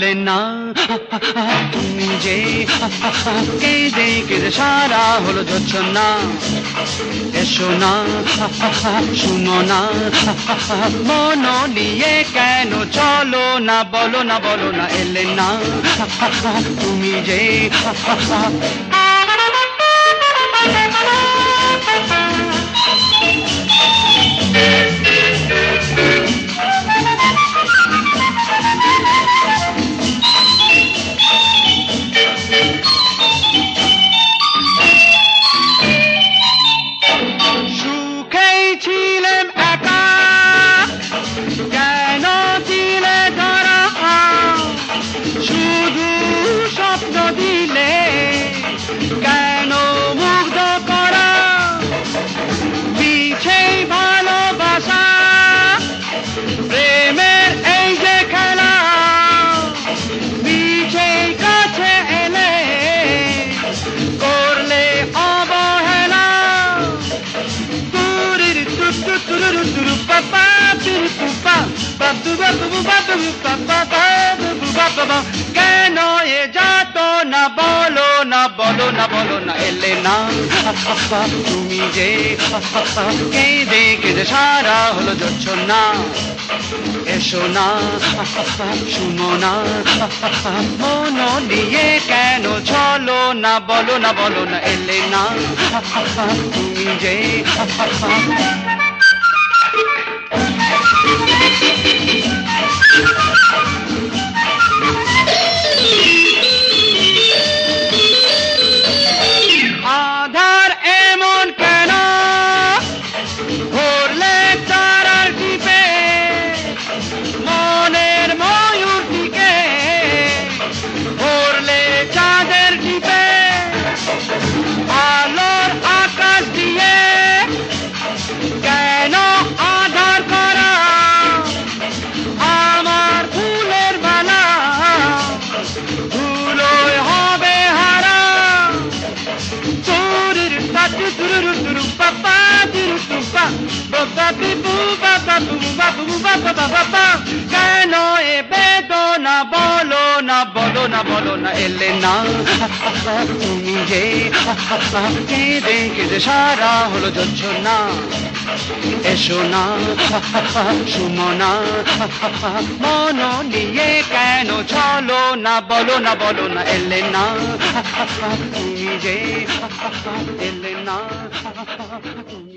এলে না তুমি যে কেঁদে কেঁদে সারা হলো জোছনা এসো না শুনো না মন নিয়ে কেন চলো না বলো না বলো না এলে না তুমি যে কেন এ যাত না বলো না বলো না বলো না এলে না তুমি যে কেঁদে কেঁদে সারা হলো জোছনা এসো না শুনো না মন নিয়ে কেন চলো না বলো না বলো না এলে না তুমি যে আধার এমন কেন ভরলে তারার টিপে মনের ময়ূরটিকে ভরলে চাঁদের টিপে আলোর আকাশ দিয়ে কেন আধার করা আমার ফুলের মালা ধুলোয় হবে হারা তোরের তাতে তুরুরু তুরু পাপা তুরু তুপা বাবা বিবু বাবা বুবু বাবু বাবা বাবা কেন এ বেদনা বলো না বলো না বলো না এলে না তুমি যে কেঁদে কেঁদে সারা হলো জোছনা এসো না শুনো না মন নিয়ে কেন চলো না বলো না এলে না তুমি যে এলে না